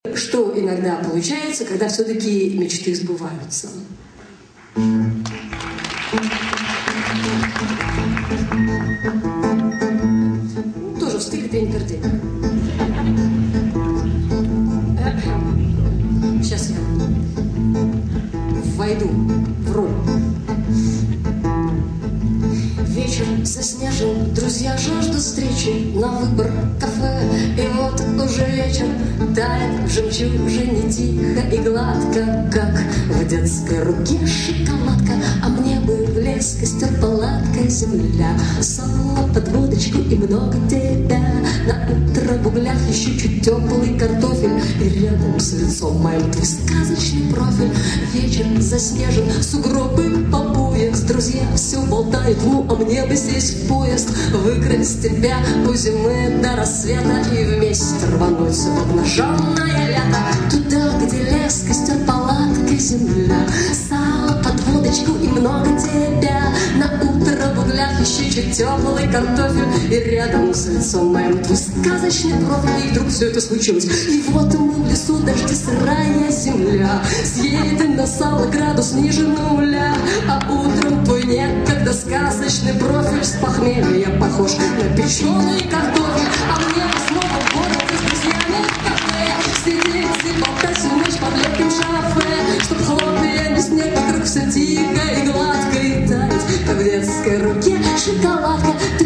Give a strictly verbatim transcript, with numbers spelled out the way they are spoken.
Что иногда получается, когда все-таки мечты сбываются. Тоже в стиле Пейнтердей. Сейчас я войду в роль. Вечер заснежен, друзья жаждут встречи на выбор кафе. И вот уже вечер тает в жемчужине тихо и гладко, как в детской руке шоколадка. А мне бы в лес, костер, палатка, земля, соло под водочку и много тебя. На утро в углях еще чуть теплый картофель, и рядом с лицом моим твой сказочный профиль. Вечер заснежен, сугробы по пояс, друзья все болтают, ну а мне бы сесть в поезд, выкрасть тебя у зимы до рассвета и вместе рвануть в обнаженное лето. Туда, где лес, костер, палатка, земля, сало под водочку и много тебя. На утро в углях еще чуть теплый картофель, и рядом с лицом моим твой сказочный профиль. И вдруг все это случилось, и вот мы в лесу, дожди, сырая земля, съедем на сало градус ниже нуля. А утром твой некогда сказочный профиль с похмелья похож на печеный картофель. А мне бы снова в городе с друзьями в кафе сидеть и болтать всю ночь под легким шафе, чтоб хлопья не снег, вокруг все тихо и гладко, и таять, как в детской руке шоколадка. Ты